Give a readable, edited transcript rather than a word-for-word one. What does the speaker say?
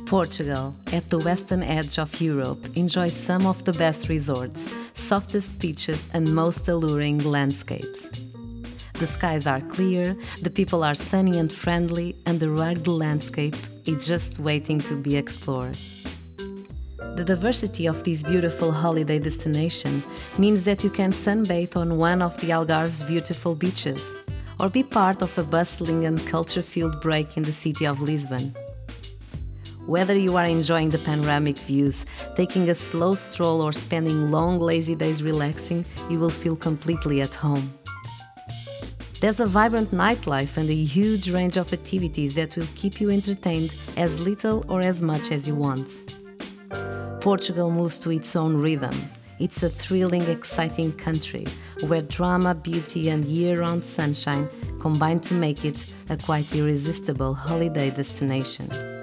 Portugal, at the western edge of Europe, enjoys some of the best resorts, softest beaches, and most alluring landscapes. The skies are clear, the people are sunny and friendly, and the rugged landscape is just waiting to be explored. The diversity of this beautiful holiday destination means that you can sunbathe on one of the Algarve's beautiful beaches, or be part of a bustling and culture-filled break in the city of Lisbon. Whether you are enjoying the panoramic views, taking a slow stroll, or spending long lazy days relaxing, you will feel completely at home. There's a vibrant nightlife and a huge range of activities that will keep you entertained as little or as much as you want. Portugal moves to its own rhythm. It's a thrilling, exciting country where drama, beauty, and year-round sunshine combine to make it a quite irresistible holiday destination.